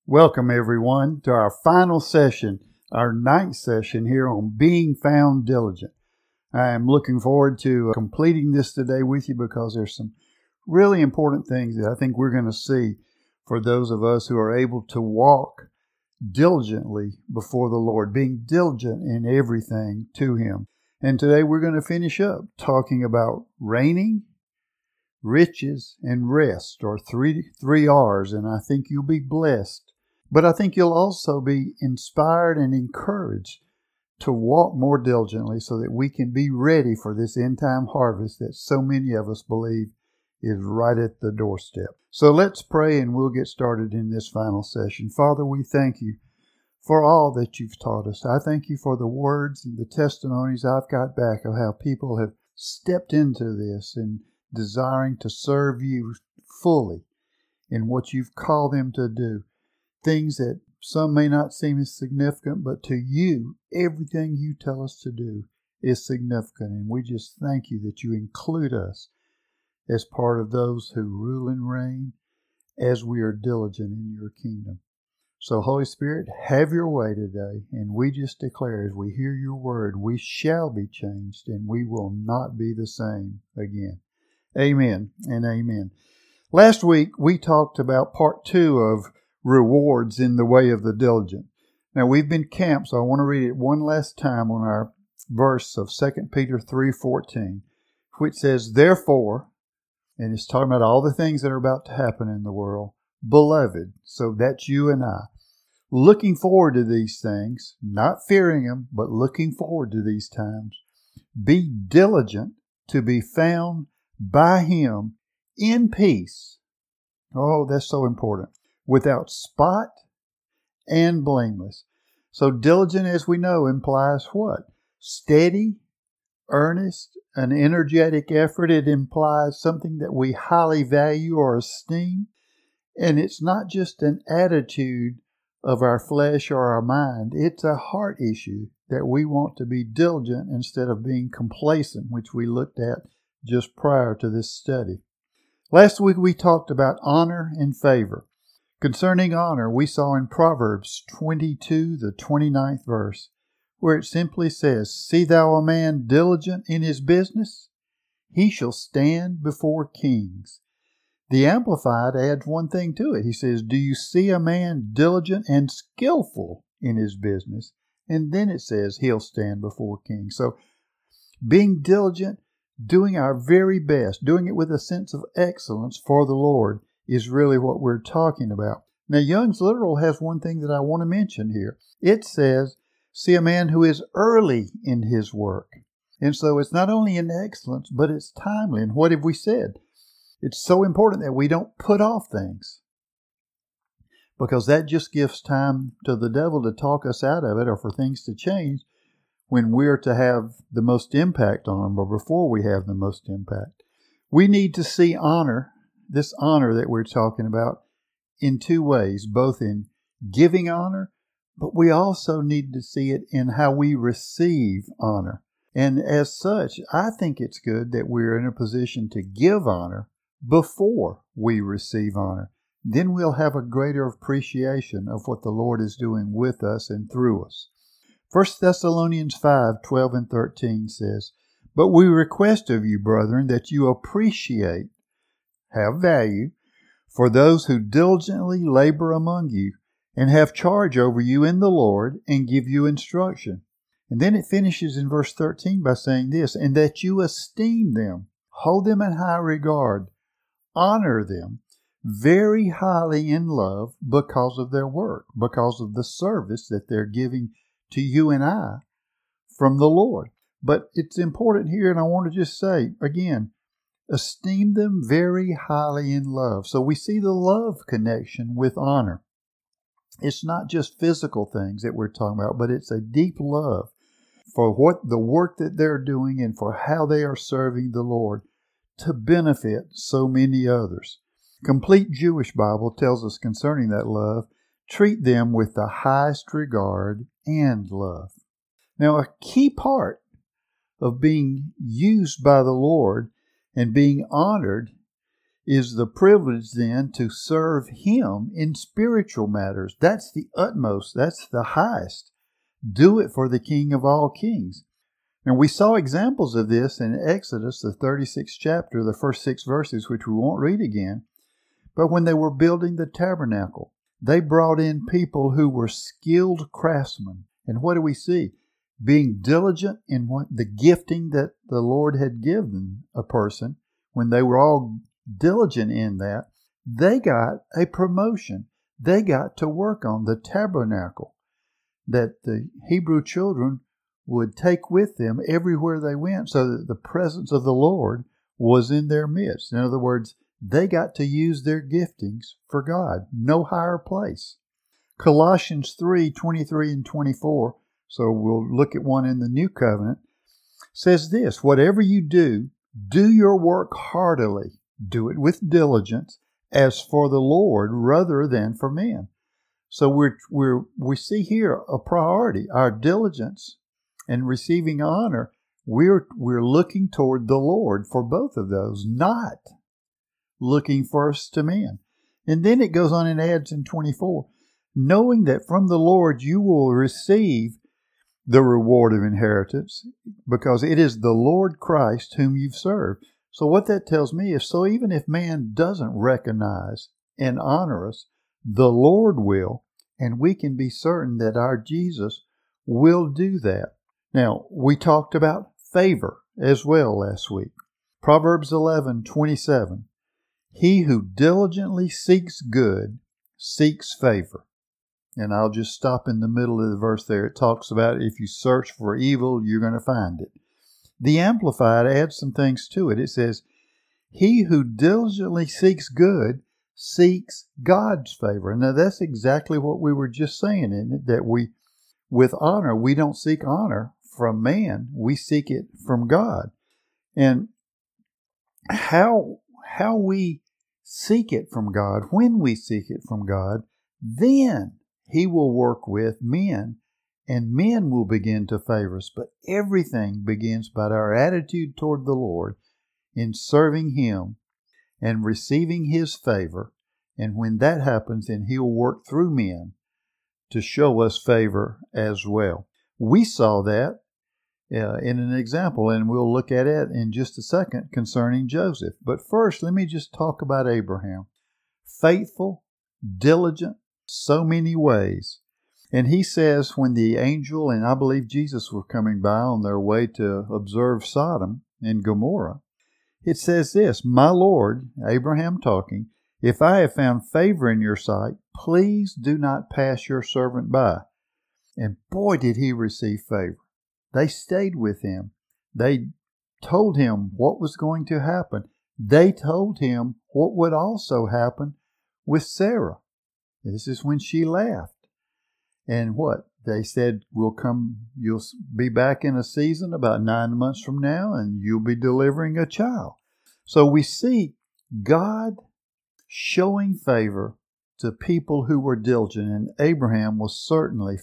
Welcome, everyone, to our final session, our ninth session here on Being Found Diligent. I am looking forward to completing this today with you because there's some really important things that I think we're going to see for those of us who are able to walk diligently before the Lord, being diligent in everything to Him. And today we're going to finish up talking about reigning, riches, and rest, or three R's, and I think you'll be blessed. But I think you'll also be inspired and encouraged to walk more diligently so that we can be ready for this end-time harvest that so many of us believe is right at the doorstep. So let's pray and we'll get started in this final session. Father, we thank you for all that you've taught us. I thank you for the words and the testimonies I've got back of how people have stepped into this and desiring to serve you fully in what you've called them to do. Things that some may not seem as significant, but to you, everything you tell us to do is significant. And we just thank you that you include us as part of those who rule and reign as we are diligent in your kingdom. So, Holy Spirit, have your way today. And we just declare as we hear your word, we shall be changed and we will not be the same again. Amen and amen. Last week, we talked about part 2 of rewards in the way of the diligent. Now, we've been camped, so I want to read it one last time on our verse of 2 Peter 3:14, which says, "Therefore," and it's talking about all the things that are about to happen in the world, "beloved," so that's you and I, looking forward to these things, not fearing them, but looking forward to these times, be diligent to be found by Him in peace. Oh, that's so important. Without spot and blameless. So diligent, as we know, implies what? Steady, earnest, an energetic effort. It implies something that we highly value or esteem. And it's not just an attitude of our flesh or our mind. It's a heart issue that we want to be diligent instead of being complacent, which we looked at just prior to this study. Last week we talked about honor and favor. Concerning honor, we saw in Proverbs 22, the 29th verse, where it simply says, "See thou a man diligent in his business? He shall stand before kings." The Amplified adds one thing to it. He says, "Do you see a man diligent and skillful in his business?" And then it says, "He'll stand before kings." So being diligent, doing our very best, doing it with a sense of excellence for the Lord is really what we're talking about. Now, Young's Literal has one thing that I want to mention here. It says, "See a man who is early in his work." And so it's not only in excellence, but it's timely. And what have we said? It's so important that we don't put off things, because that just gives time to the devil to talk us out of it or for things to change when we're to have the most impact on them or before we have the most impact. We need to see honor, this honor that we're talking about, in two ways, both in giving honor, but we also need to see it in how we receive honor. And as such, I think it's good that we're in a position to give honor before we receive honor. Then we'll have a greater appreciation of what the Lord is doing with us and through us. 1 Thessalonians 5:12 and 13 says, "But we request of you, brethren, that you appreciate, have value, for those who diligently labor among you and have charge over you in the Lord and give you instruction." And then it finishes in verse 13 by saying this, "And that you esteem them, hold them in high regard, honor them very highly in love because of their work," because of the service that they're giving to you and I from the Lord. But it's important here, and I want to just say again, esteem them very highly in love. So we see the love connection with honor. It's not just physical things that we're talking about, but it's a deep love for what the work that they're doing and for how they are serving the Lord to benefit so many others. Complete Jewish Bible tells us concerning that love, treat them with the highest regard and love. Now, a key part of being used by the Lord and being honored is the privilege then to serve Him in spiritual matters. That's the utmost. That's the highest. Do it for the King of all kings. And we saw examples of this in Exodus, the 36th chapter, the first 6 verses, which we won't read again. But when they were building the tabernacle, they brought in people who were skilled craftsmen. And what do we see? Being diligent in what the gifting that the Lord had given a person. When they were all diligent in that, they got a promotion. They got to work on the tabernacle that the Hebrew children would take with them everywhere they went, so that the presence of the Lord was in their midst. In other words, they got to use their giftings for God. No higher place. Colossians 3:23 and 24, so we'll look at one in the New Covenant, says this: whatever you do, do your work heartily. Do it with diligence, as for the Lord rather than for men. So we see here a priority, our diligence and receiving honor. We're looking toward the Lord for both of those, not looking first to men. And then it goes on and adds in 24, knowing that from the Lord you will receive the reward of inheritance, because it is the Lord Christ whom you've served. So what that tells me is, so even if man doesn't recognize and honor us, the Lord will, and we can be certain that our Jesus will do that. Now, we talked about favor as well last week. Proverbs 11:27. He who diligently seeks good seeks favor. And I'll just stop in the middle of the verse there. It talks about if you search for evil, you're going to find it. The Amplified adds some things to it. It says, he who diligently seeks good seeks God's favor. Now, that's exactly what we were just saying, isn't it? That with honor, we don't seek honor from man. We seek it from God. And how we seek it from God, when we seek it from God, then He will work with men, and men will begin to favor us. But everything begins by our attitude toward the Lord in serving Him and receiving His favor. And when that happens, then He'll work through men to show us favor as well. We saw that in an example, and we'll look at it in just a second concerning Joseph. But first, let me just talk about Abraham. Faithful, diligent, so many ways. And he says when the angel and I believe Jesus were coming by on their way to observe Sodom and Gomorrah, it says this, my Lord, Abraham talking, if I have found favor in your sight, please do not pass your servant by. And boy, did he receive favor. They stayed with him. They told him what was going to happen. They told him what would also happen with Sarah. This is when she laughed. And what? They said, you'll be back in a season about 9 months from now, and you'll be delivering a child. So we see God showing favor to people who were diligent, and Abraham was certainly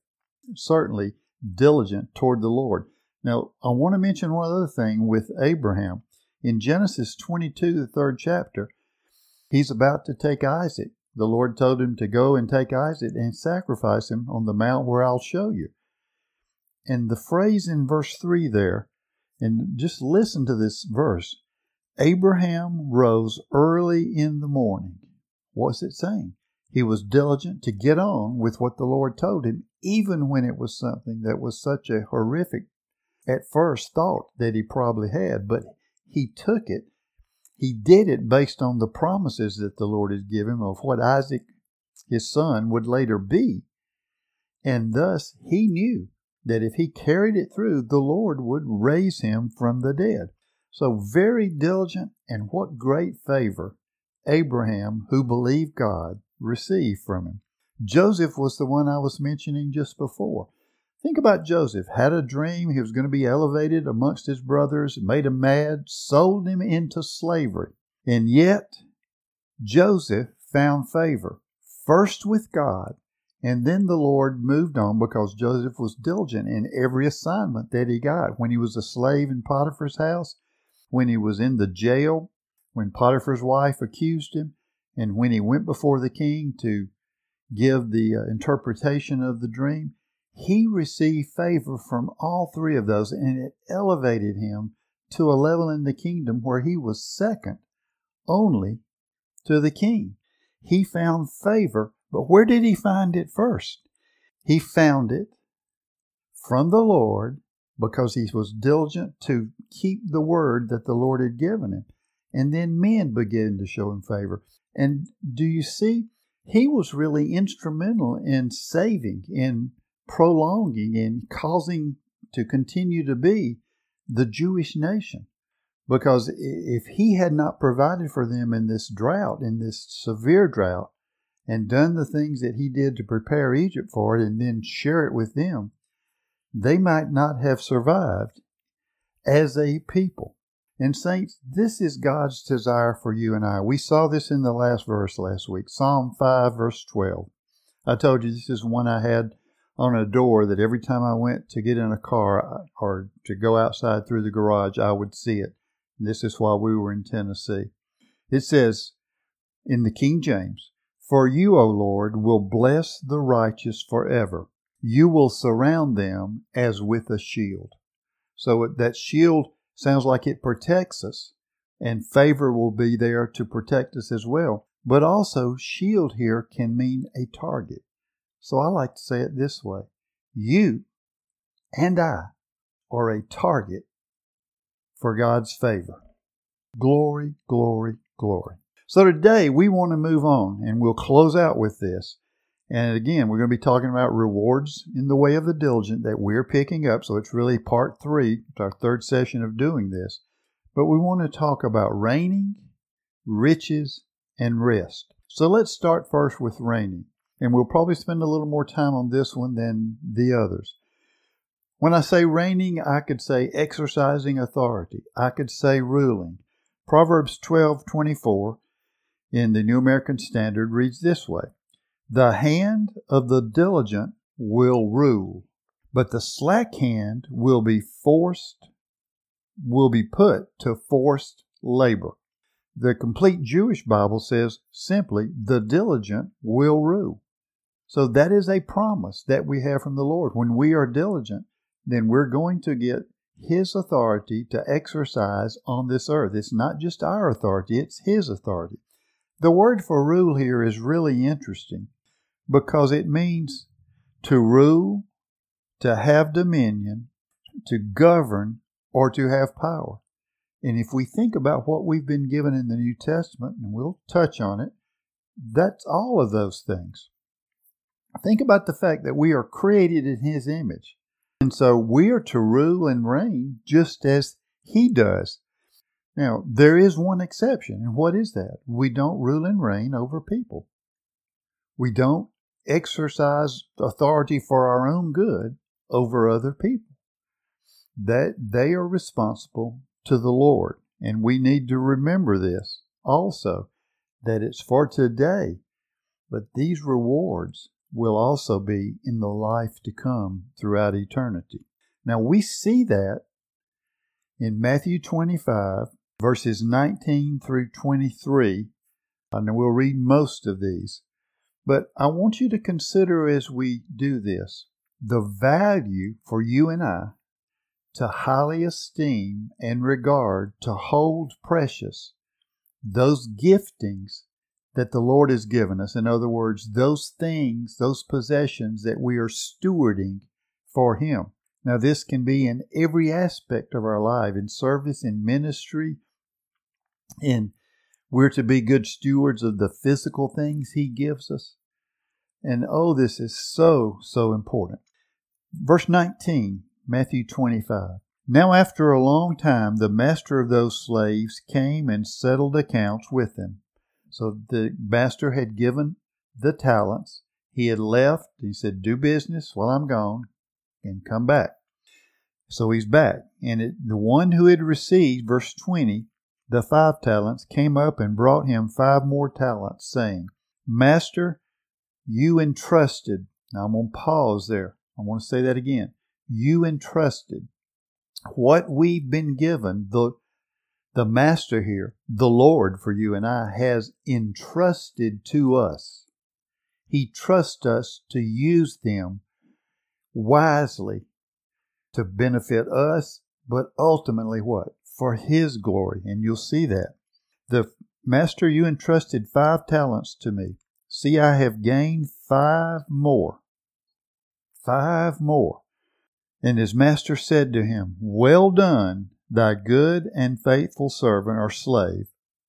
diligent toward the Lord. Now, I want to mention one other thing with Abraham. In Genesis 22, the 3rd chapter, he's about to take Isaac. The Lord told him to go and take Isaac and sacrifice him on the mount where I'll show you. And the phrase in verse 3 there, and just listen to this verse, Abraham rose early in the morning. What's it saying? He was diligent to get on with what the Lord told him, even when it was something that was such a horrific, at first, thought that he probably had. But he took it. He did it based on the promises that the Lord had given him of what Isaac, his son, would later be. And thus, he knew that if he carried it through, the Lord would raise him from the dead. So very diligent, and what great favor Abraham, who believed God, received from him. Joseph was the one I was mentioning just before. Think about Joseph. Had a dream. He was going to be elevated amongst his brothers, made him mad, sold him into slavery. And yet, Joseph found favor, first with God, and then the Lord moved on because Joseph was diligent in every assignment that he got. When he was a slave in Potiphar's house, when he was in the jail, when Potiphar's wife accused him, and when he went before the king to give the interpretation of the dream, he received favor from all three of those, and it elevated him to a level in the kingdom where he was second only to the king. He found favor, but where did he find it first? He found it from the Lord because he was diligent to keep the word that the Lord had given him. And then men began to show him favor. And do you see? He was really instrumental in saving, in prolonging, in causing to continue to be the Jewish nation. Because if he had not provided for them in this drought, in this severe drought, and done the things that he did to prepare Egypt for it and then share it with them, they might not have survived as a people. And saints, this is God's desire for you and I. We saw this in the last verse last week, Psalm 5, verse 12. I told you this is one I had on a door that every time I went to get in a car or to go outside through the garage, I would see it. And this is while we were in Tennessee. It says in the King James, "For you, O Lord, will bless the righteous forever. You will surround them as with a shield." So that shield sounds like it protects us, and favor will be there to protect us as well. But also, shield here can mean a target. So I like to say it this way. You and I are a target for God's favor. Glory, glory, glory. So today we want to move on, and we'll close out with this. And again, we're going to be talking about rewards in the way of the diligent that we're picking up. So it's really part 3. It's our third session of doing this. But we want to talk about reigning, riches, and rest. So let's start first with reigning. And we'll probably spend a little more time on this one than the others. When I say reigning, I could say exercising authority. I could say ruling. Proverbs 12:24 in the New American Standard reads this way. The hand of the diligent will rule, but the slack hand will be put to forced labor. The Complete Jewish Bible says simply, the diligent will rule. So that is a promise that we have from the Lord. When we are diligent, then we're going to get His authority to exercise on this earth. It's not just our authority, it's His authority. The word for rule here is really interesting because it means to rule, to have dominion, to govern, or to have power. And if we think about what we've been given in the New Testament, and we'll touch on it, that's all of those things. Think about the fact that we are created in His image. And so we are to rule and reign just as He does. Now, there is one exception, and what is that? We don't rule and reign over people. We don't exercise authority for our own good over other people. That they are responsible to the Lord, and we need to remember this also, that it's for today, but these rewards will also be in the life to come throughout eternity. Now, we see that in Matthew 25, verses 19 through 23, and we'll read most of these. But I want you to consider as we do this, the value for you and I to highly esteem and regard, to hold precious those giftings that the Lord has given us. In other words, those things, those possessions that we are stewarding for Him. Now, this can be in every aspect of our life, in service, in ministry, we're to be good stewards of the physical things He gives us. And this is so, so important. Verse 19, Matthew 25. Now after a long time, the master of those slaves came and settled accounts with them. So the master had given the talents. He had left. He said, do business while I'm gone and come back. So he's back. And the one who had received, verse 20, the 5 talents, came up and brought him 5 more talents, saying, Master, you entrusted. Now I'm going to pause there. I want to say that again. You entrusted what we've been given, The master here, the Lord for you and I, has entrusted to us. He trusts us to use them wisely to benefit us, but ultimately what? For His glory. And you'll see that. The master, you entrusted 5 talents to me. See, I have gained 5 more. 5 more. And his master said to him, Well done, thy good and faithful servant or slave.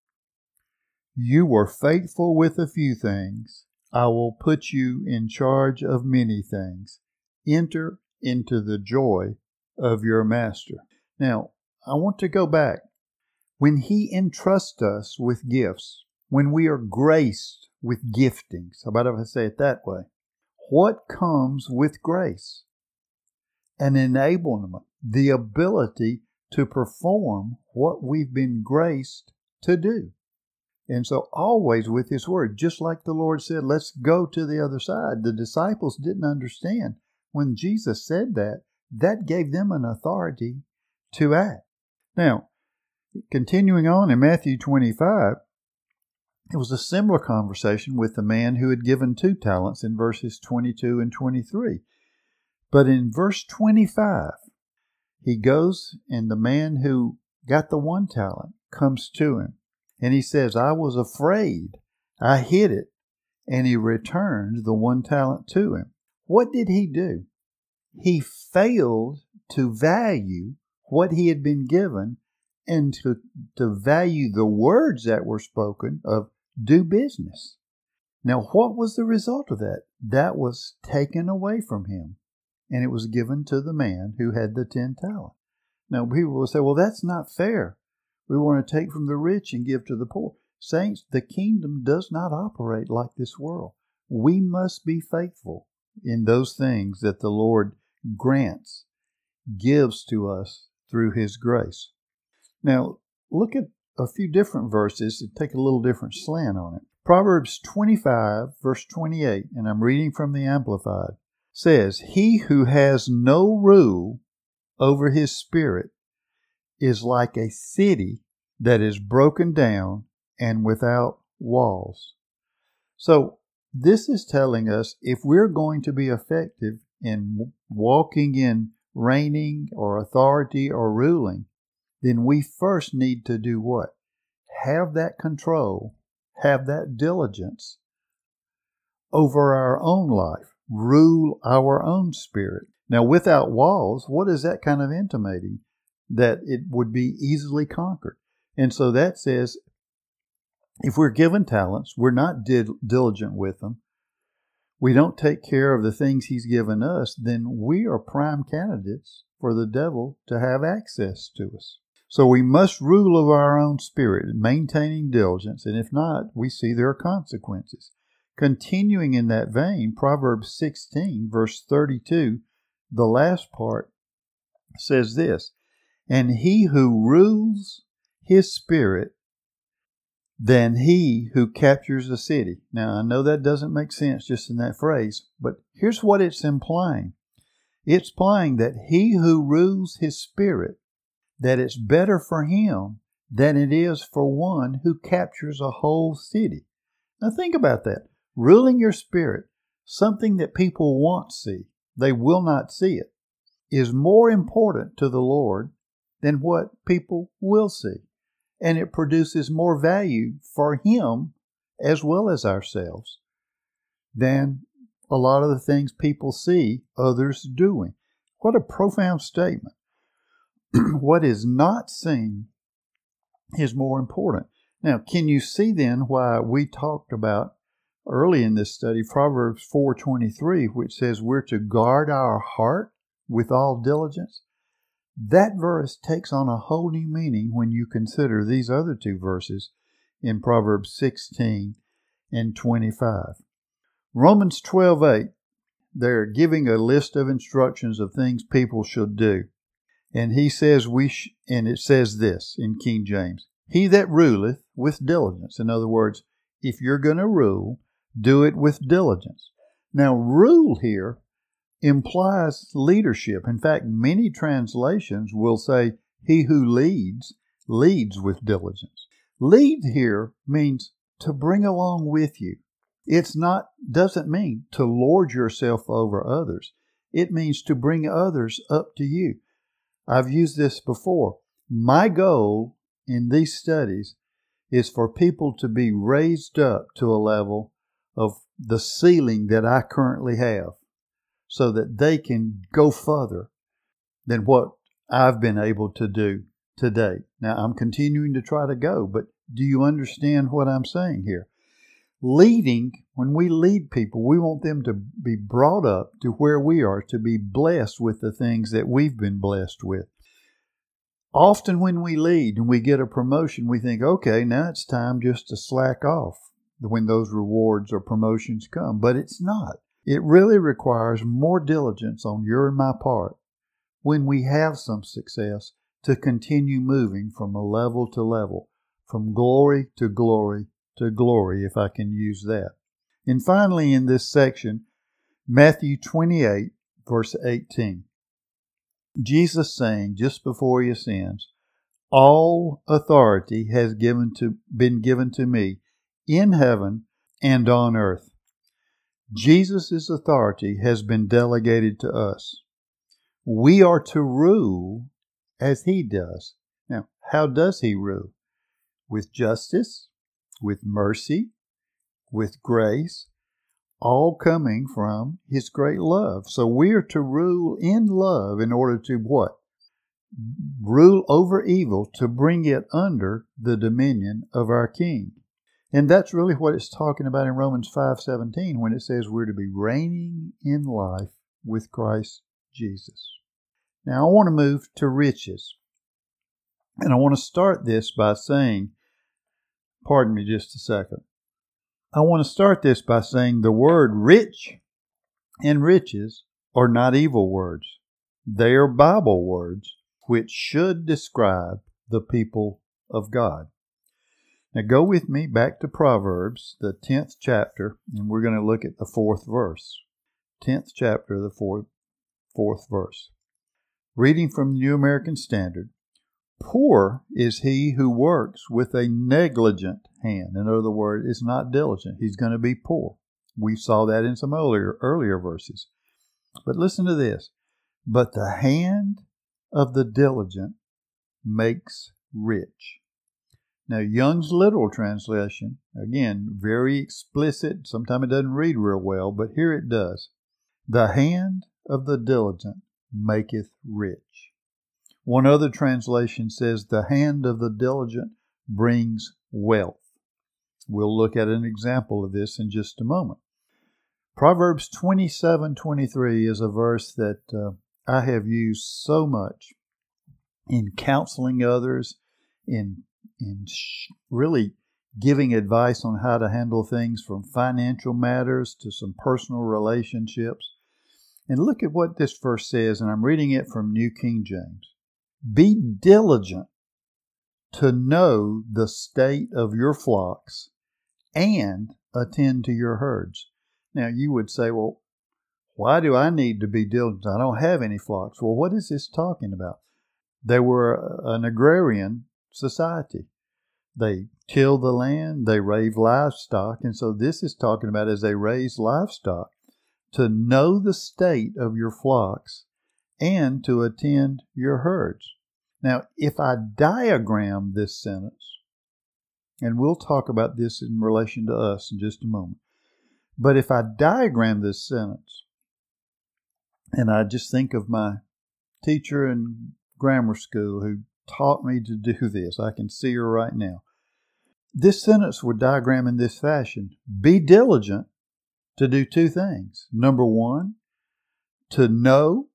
You were faithful with a few things. I will put you in charge of many things. Enter into the joy of your master. Now, I want to go back. When He entrusts us with gifts, when we are graced with giftings, how about if I say it that way? What comes with grace? An enablement, the ability to perform what we've been graced to do. And so always with His Word, just like the Lord said, let's go to the other side. The disciples didn't understand. When Jesus said that, that gave them an authority to act. Now, continuing on in Matthew 25, it was a similar conversation with the man who had given 2 talents in verses 22 and 23. But in verse 25, he goes and the man who got the 1 talent comes to him. And he says, I was afraid. I hid it. And he returned the 1 talent to him. What did he do? He failed to value what he had been given and to value the words that were spoken of do business. Now, what was the result of that? That was taken away from him, and it was given to the man who had the 10 talents. Now, people will say, well, that's not fair. We want to take from the rich and give to the poor. Saints, the kingdom does not operate like this world. We must be faithful in those things that the Lord grants, gives to us through His grace. Now, look at a few different verses and take a little different slant on it. Proverbs 25, verse 28, and I'm reading from the Amplified, says, He who has no rule over his spirit is like a city that is broken down and without walls. So, this is telling us if we're going to be effective in walking in reigning or authority or ruling, then we first need to do what? Have that control, have that diligence over our own life, rule our own spirit. Now, without walls, what is that kind of intimating? That it would be easily conquered. And so that says, if we're given talents, we're not diligent with them, we don't take care of the things He's given us, then we are prime candidates for the devil to have access to us. So we must rule over our own spirit, maintaining diligence, and if not, we see there are consequences. Continuing in that vein, Proverbs 16, verse 32, the last part says this, And he who rules his spirit than he who captures a city. Now, I know that doesn't make sense just in that phrase, but here's what it's implying. It's implying that he who rules his spirit, that it's better for him than it is for one who captures a whole city. Now, think about that. Ruling your spirit, something that people won't see, they will not see it, is more important to the Lord than what people will see. And it produces more value for Him as well as ourselves than a lot of the things people see others doing. What a profound statement. What is not seen is more important. Now, can you see then why we talked about early in this study Proverbs 4:23, which says we're to guard our heart with all diligence? That verse takes on a whole new meaning when you consider these other 2 verses in Proverbs 16 and 25. Romans 12:8, they're giving a list of instructions of things people should do. And he says and it says this in King James, He that ruleth with diligence. In other words, if you're going to rule, do it with diligence. Now, rule here implies leadership. In fact, many translations will say, He who leads. leads with diligence. Lead here means to bring along with you. Doesn't mean to lord yourself over others. It means to bring others up to you. I've used this before. My goal in these studies is for people to be raised up to a level of the ceiling that I currently have so that they can go further than what I've been able to do today. Now, I'm continuing to try to go, but do you understand what I'm saying here? Leading, when we lead people, we want them to be brought up to where we are, to be blessed with the things that we've been blessed with. Often when we lead and we get a promotion, we think, okay, now it's time just to slack off when those rewards or promotions come. But it's not. It really requires more diligence on your and my part when we have some success to continue moving from a level to level, from glory to glory to glory, if I can use that. And finally, in this section, Matthew 28, verse 18. Jesus saying, just before he ascends, all authority has been given to me in heaven and on earth. Jesus' authority has been delegated to us. We are to rule as he does. Now, how does he rule? With justice, with mercy, with grace, all coming from his great love. So we are to rule in love in order to what? Rule over evil, to bring it under the dominion of our King. And that's really what it's talking about in Romans 5:17 when it says we're to be reigning in life with Christ Jesus. Now I want to move to riches. And I want to start this by saying, pardon me just a second. I want to start this by saying the word rich and riches are not evil words. They are Bible words which should describe the people of God. Now go with me back to Proverbs, the 10th chapter, and we're going to look at the 4th verse. 10th chapter, the 4th verse. Reading from the New American Standard. Poor is he who works with a negligent hand. In other words, is not diligent. He's going to be poor. We saw that in some earlier verses. But listen to this. But the hand of the diligent makes rich. Now, Young's literal translation, again, very explicit. Sometimes it doesn't read real well, but here it does. The hand of the diligent maketh rich. One other translation says, the hand of the diligent brings wealth. We'll look at an example of this in just a moment. Proverbs 27:23 is a verse that I have used so much in counseling others, in really giving advice on how to handle things from financial matters to some personal relationships. And look at what this verse says, and I'm reading it from New King James. Be diligent to know the state of your flocks and attend to your herds. Now, you would say, well, why do I need to be diligent? I don't have any flocks. Well, what is this talking about? They were an agrarian society. They tilled the land, they raised livestock, and so this is talking about as they raise livestock, to know the state of your flocks and to attend your herds. Now, if I diagram this sentence, and we'll talk about this in relation to us in just a moment, but if I diagram this sentence, and I just think of my teacher in grammar school who taught me to do this, I can see her right now. This sentence would diagram in this fashion. Be diligent to do two things. Number one, to know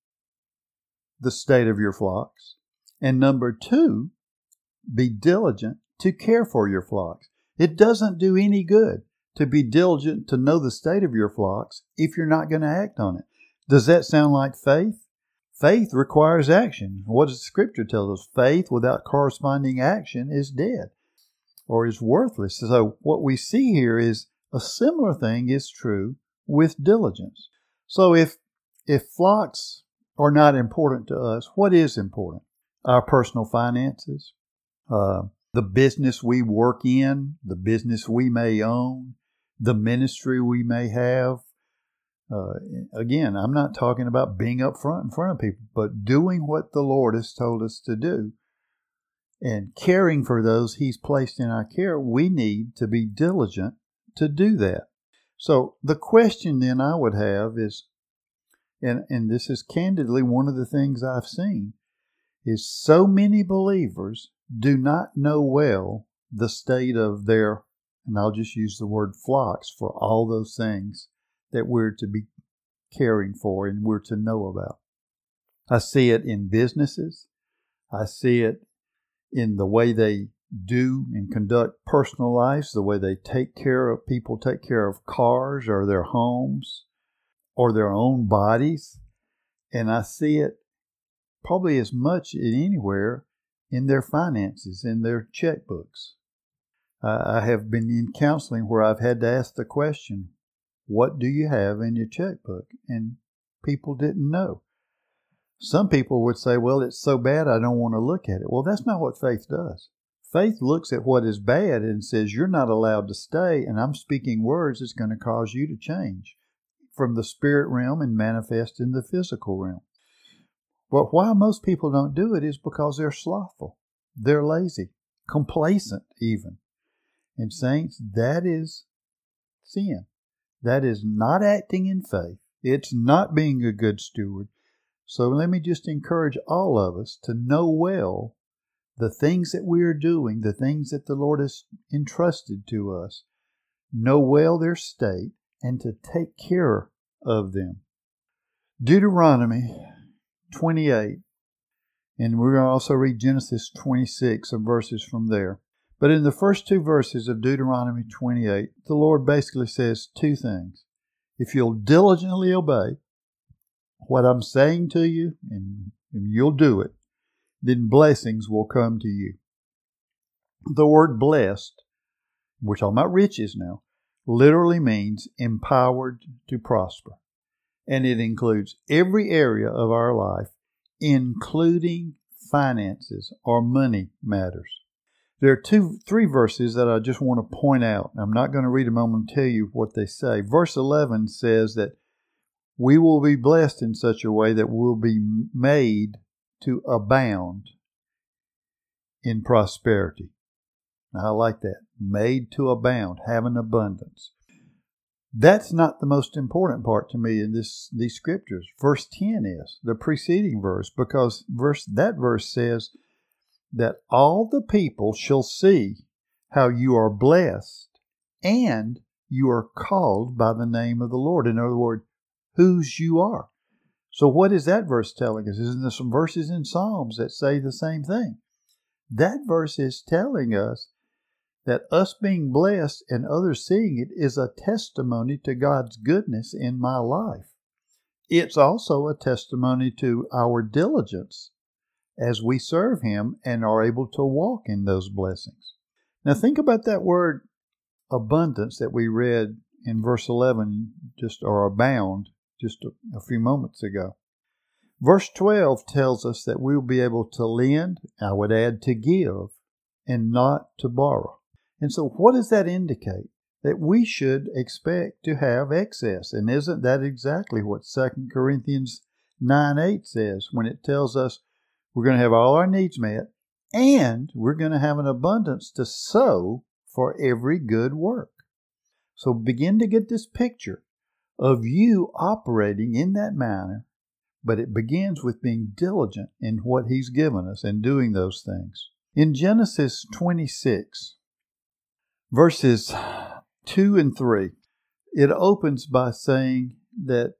the state of your flocks. And number two, be diligent to care for your flocks. It doesn't do any good to be diligent to know the state of your flocks if you're not going to act on it. Does that sound like faith? Faith requires action. What does Scripture tell us? Faith without corresponding action is dead or is worthless. So what we see here is a similar thing is true with diligence. So if flocks are not important to us, what is important? Our personal finances, the business we work in, the business we may own, the ministry we may have. Again, I'm not talking about being up front in front of people, but doing what the Lord has told us to do and caring for those He's placed in our care. We need to be diligent to do that. So the question then I would have is, and this is candidly one of the things I've seen, is so many believers do not know well the state of their, and I'll just use the word flocks for all those things that we're to be caring for and we're to know about. I see it in businesses. I see it in the way they do and conduct personal lives, the way they take care of people, take care of cars or their homes or their own bodies. And I see it probably as much as anywhere in their finances, in their checkbooks. I have been in counseling where I've had to ask the question, what do you have in your checkbook? And people didn't know. Some people would say, well, it's so bad I don't want to look at it. Well, that's not what faith does. Faith looks at what is bad and says, you're not allowed to stay, and I'm speaking words that's going to cause you to change from the spirit realm and manifest in the physical realm. But why most people don't do it is because they're slothful. They're lazy, complacent even. And saints, that is sin. That is not acting in faith. It's not being a good steward. So let me just encourage all of us to know well the things that we are doing, the things that the Lord has entrusted to us. Know well their state and to take care of them. Deuteronomy 28, and we're going to also read Genesis 26, some verses from there. But in the first two verses of Deuteronomy 28, the Lord basically says two things. If you'll diligently obey what I'm saying to you, and you'll do it, then blessings will come to you. The word blessed, we're talking about riches now, literally means empowered to prosper. And it includes every area of our life, including finances or money matters. There are three verses that I just want to point out. I'm not going to read them. I'm going to tell you what they say. Verse 11 says that we will be blessed in such a way that we'll be made to abound in prosperity. Now, I like that. Made to abound, have an abundance. That's not the most important part to me in these scriptures. Verse 10 is the preceding verse, because that verse says that all the people shall see how you are blessed and you are called by the name of the Lord. In other words, whose you are. So what is that verse telling us? Isn't there some verses in Psalms that say the same thing? That verse is telling us that us being blessed and others seeing it is a testimony to God's goodness in my life. It's also a testimony to our diligence as we serve Him and are able to walk in those blessings. Now think about that word abundance that we read in verse 11, or abound, just a few moments ago. Verse 12 tells us that we'll be able to lend, I would add to give, and not to borrow. And so what does that indicate? That we should expect to have excess. And isn't that exactly what 2 Corinthians 9:8 says when it tells us we're going to have all our needs met and we're going to have an abundance to sow for every good work. So begin to get this picture of you operating in that manner, but it begins with being diligent in what He's given us and doing those things. In Genesis 26, verses 2 and 3, it opens by saying that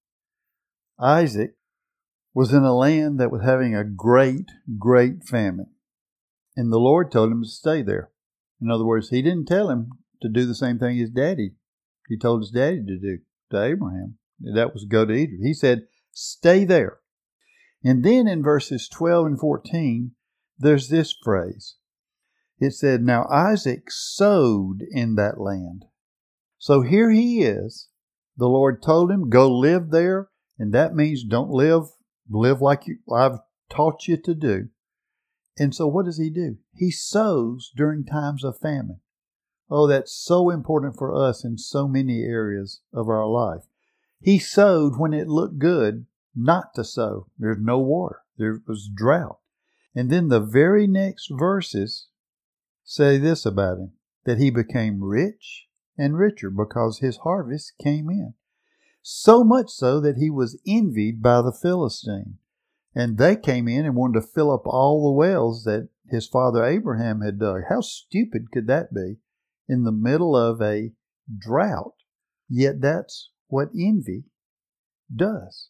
Isaac was in a land that was having a great, great famine. And the Lord told him to stay there. In other words, He didn't tell him to do the same thing his daddy. He told his daddy to do, to Abraham. That was go to Egypt. He said, stay there. And then in verses 12 and 14, there's this phrase. It said, now Isaac sowed in that land. So here he is. The Lord told him, go live there. And that means don't live like I've taught you to do. And so what does he do? He sows during times of famine. Oh, that's so important for us in so many areas of our life. He sowed when it looked good not to sow. There's no water. There was drought. And then the very next verses say this about him, that he became rich and richer because his harvest came in. So much so that he was envied by the Philistine. And they came in and wanted to fill up all the wells that his father Abraham had dug. How stupid could that be in the middle of a drought? Yet that's what envy does.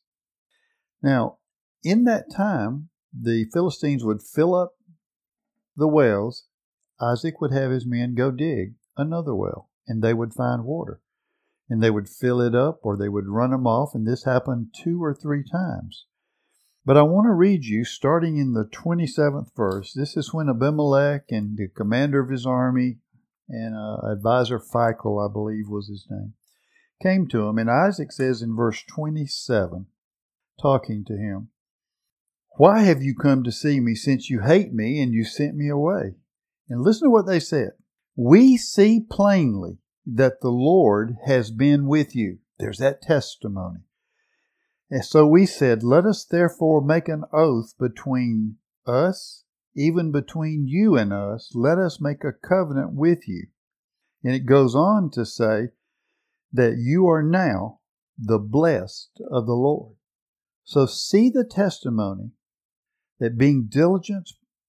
Now, in that time, the Philistines would fill up the wells. Isaac would have his men go dig another well, and they would find water. And they would fill it up, or they would run them off, and this happened 2 or 3 times. But I want to read you, starting in the 27th verse. This is when Abimelech and the commander of his army, and advisor Phicol, I believe was his name, came to him. And Isaac says in verse 27, talking to him, "Why have you come to see me, since you hate me and you sent me away?" And listen to what they said. "We see plainly that the Lord has been with you." There's that testimony. And so we said, "Let us therefore make an oath between us, even between you and us. Let us make a covenant with you." And it goes on to say that you are now the blessed of the Lord. So see the testimony that being diligent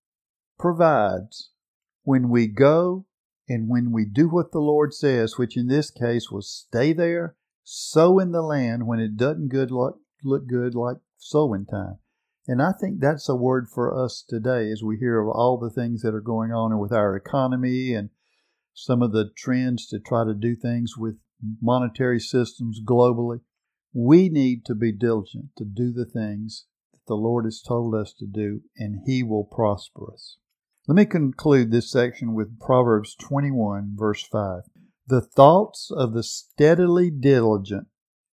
provides when we go and when we do what the Lord says, which in this case was stay there, sow in the land when it doesn't look good like sowing time. And I think that's a word for us today as we hear of all the things that are going on with our economy and some of the trends to try to do things with monetary systems globally. We need to be diligent to do the things that the Lord has told us to do, and He will prosper us. Let me conclude this section with Proverbs 21, verse 5. "The thoughts of the steadily diligent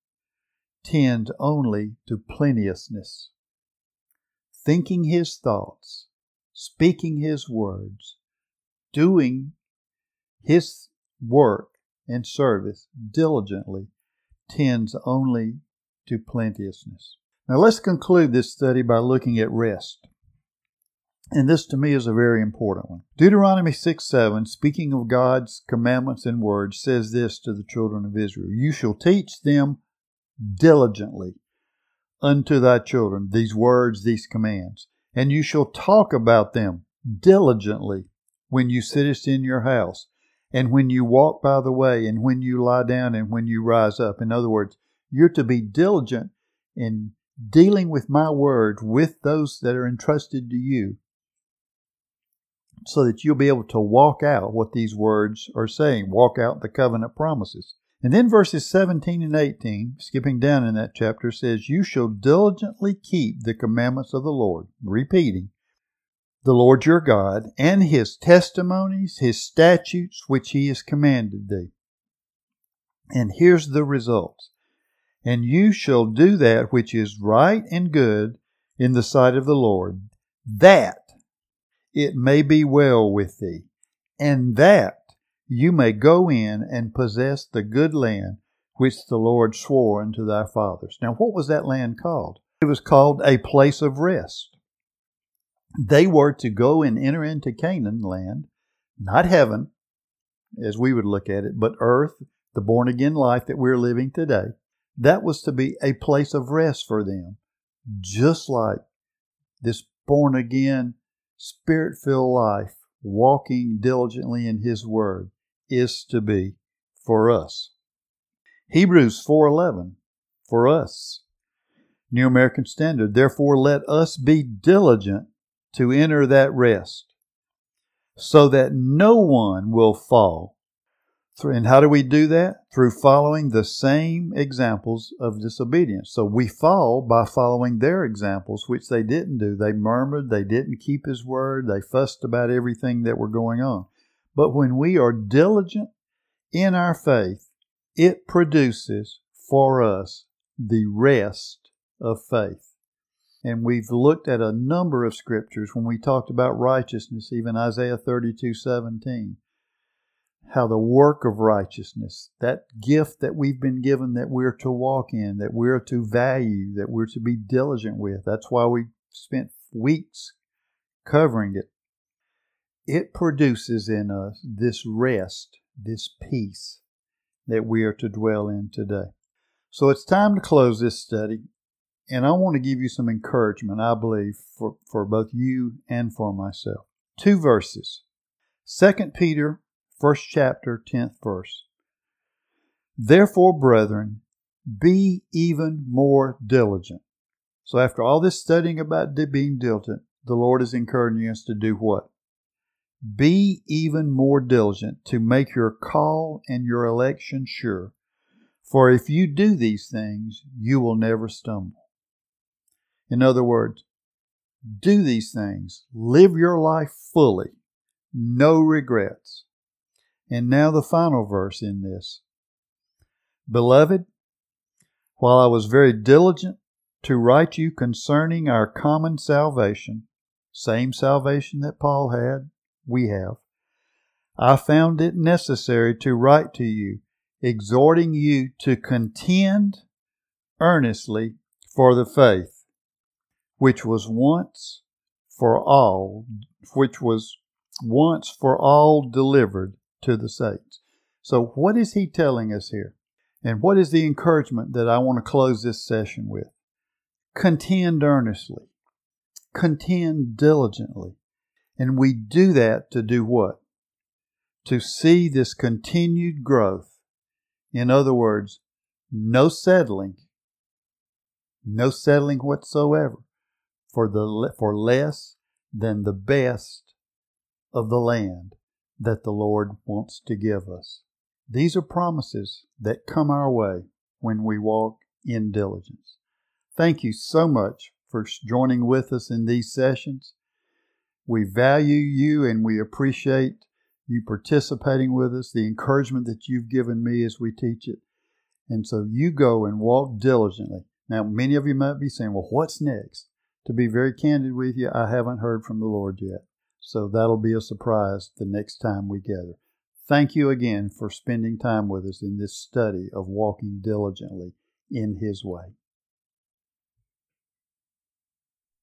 tend only to plenteousness." Thinking his thoughts, speaking his words, doing his work and service diligently tends only to plenteousness. Now let's conclude this study by looking at rest. And this to me is a very important one. Deuteronomy 6:7, speaking of God's commandments and words, says this to the children of Israel: "You shall teach them diligently unto thy children, these words, these commands. And you shall talk about them diligently when you sittest in your house, and when you walk by the way, and when you lie down, and when you rise up." In other words, you're to be diligent in dealing with my word with those that are entrusted to you, so that you'll be able to walk out what these words are saying, walk out the covenant promises. And then verses 17 and 18, skipping down in that chapter, says, "You shall diligently keep the commandments of the Lord," repeating, "the Lord your God, and His testimonies, His statutes, which He has commanded thee." And here's the results. "And you shall do that which is right and good in the sight of the Lord, that it may be well with thee, and that you may go in and possess the good land which the Lord swore unto thy fathers." Now, what was that land called? It was called a place of rest. They were to go and enter into Canaan land, not heaven, as we would look at it, but earth, the born-again life that we're living today. That was to be a place of rest for them, just like this born-again, Spirit-filled life, walking diligently in His Word, is to be for us. Hebrews 4:11, for us. New American Standard, "Therefore let us be diligent to enter that rest, so that no one will fall." And how do we do that? Through following the same examples of disobedience. So we fall by following their examples, which they didn't do. They murmured, they didn't keep His word, they fussed about everything that were going on. But when we are diligent in our faith, it produces for us the rest of faith. And we've looked at a number of scriptures when we talked about righteousness, even Isaiah 32:17. How the work of righteousness, that gift that we've been given that we're to walk in, that we're to value, that we're to be diligent with. That's why we spent weeks covering it. It produces in us this rest, this peace that we are to dwell in today. So it's time to close this study. And I want to give you some encouragement, I believe, for both you and for myself. 2 verses. 2 Peter, 1st chapter, 10th verse. Therefore, brethren, be even more diligent. So after all this studying about being diligent, the Lord is encouraging us to do what? Be even more diligent to make your call and your election sure. For if you do these things, you will never stumble. In other words, do these things. Live your life fully. No regrets. And now the final verse in this. Beloved, while I was very diligent to write you concerning our common salvation, same salvation that Paul had, we have, I found it necessary to write to you, exhorting you to contend earnestly for the faith, which was once for all delivered to the saints. So what is he telling us here? And what is the encouragement that I want to close this session with? Contend earnestly. Contend diligently. And we do that to do what? To see this continued growth. In other words, no settling. No settling whatsoever for less than the best of the land that the Lord wants to give us. These are promises that come our way when we walk in diligence. Thank you so much for joining with us in these sessions. We value you and we appreciate you participating with us, the encouragement that you've given me as we teach it. And so you go and walk diligently. Now, many of you might be saying, well, what's next? To be very candid with you, I haven't heard from the Lord yet. So that'll be a surprise the next time we gather. Thank you again for spending time with us in this study of walking diligently in His way.